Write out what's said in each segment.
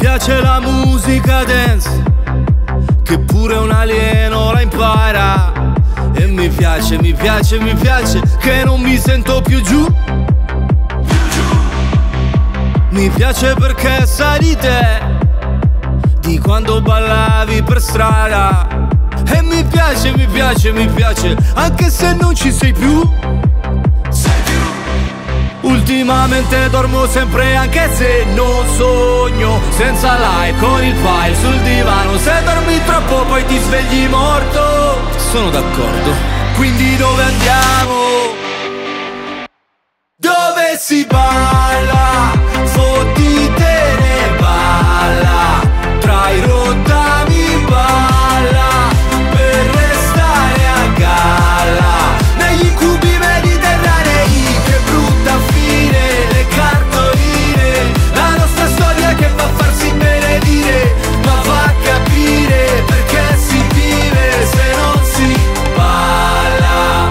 piace la musica dance, che pure un alieno la impara. E mi piace che non mi sento più giù. Mi piace perché sai di te, di quando ballavi per strada. E mi piace, anche se non ci sei più. Ultimamente dormo sempre anche se non sogno, senza like con il file sul divano. Se dormi troppo poi ti svegli morto. Sono d'accordo. Quindi dove andiamo? Dove si balla? Fottite ne balla, tra i rottami in balla, per restare a galla, negli incubi mediterranei. Che brutta fine, le cartoline, la nostra storia che va a farsi benedire, ma va a capire perché si vive se non si balla.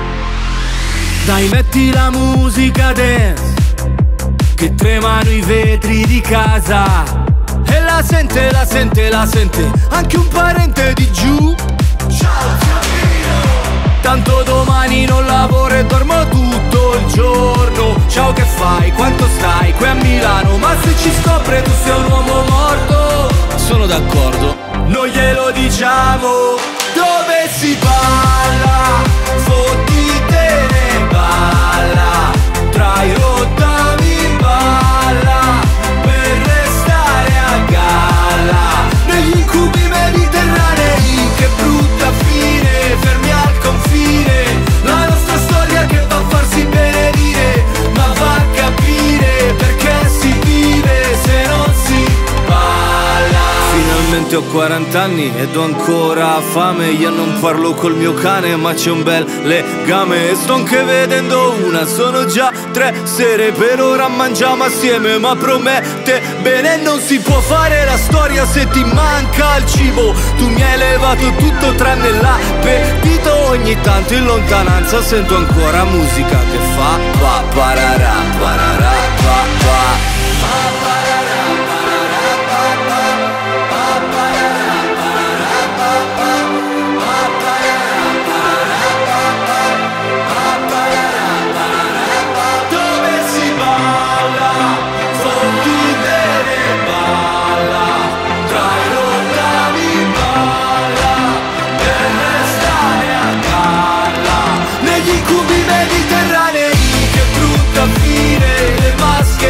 Dai, metti la musica dance, che tremano i vetri di casa. E la sente anche un parente di giù. Ciao Fiorino. Tanto domani non lavoro e dormo tutto il giorno. Ciao, che fai? Quanto stai? Qui a Milano. Ma se ci scopre tu sei un uomo morto. Sono d'accordo. Non glielo diciamo. Dove si balla? Fottite ne balla, tra i rottami in balla, per restare a galla, negli incubi mediterranei. Che brutta fine, fermi al confine, la nostra storia che va a farsi benedire, ma va a capire perché si vive se non si balla. Finalmente ho 40 anni ed ho ancora fame. Io non parlo col mio cane ma c'è un bel legame. E sto anche vedendo una, sono già 3 sere. Per ora mangiamo assieme ma promette bene. Non si può fare la storia se ti manca il cibo. Tu mi hai levato tutto tranne l'appetito. Ogni tanto in lontananza sento ancora musica che fa pa pararà, pararà, pa pa. Fine, le maschere